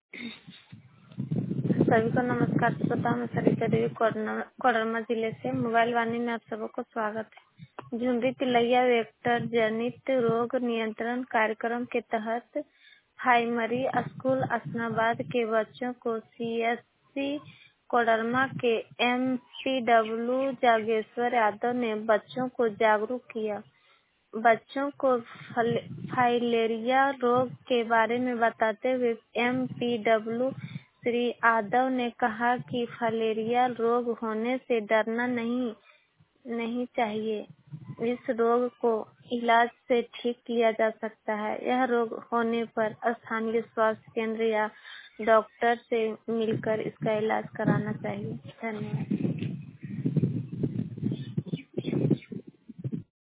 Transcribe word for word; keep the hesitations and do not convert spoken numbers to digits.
सभी को नमस्कार। श्रोता मैं सरिता देवी कोडरमा जिले से मोबाइल वाणी में आप सबको स्वागत है। झुर्री तिलैया वेक्टर जनित रोग नियंत्रण कार्यक्रम के तहत प्राइमरी स्कूल असनाबाद के बच्चों को सीएससी कोडरमा के एमपीडब्ल्यू जागेश्वर यादव ने बच्चों को जागरूक किया। बच्चों को फाइलेरिया रोग के बारे में बताते हुए एमपीडब्ल्यू श्री यादव ने कहा कि फाइलेरिया रोग होने से डरना नहीं नहीं चाहिए। इस रोग को इलाज से ठीक किया जा सकता है। यह रोग होने पर स्थानीय स्वास्थ्य केंद्र या डॉक्टर से मिलकर इसका इलाज कराना चाहिए। धन्यवाद।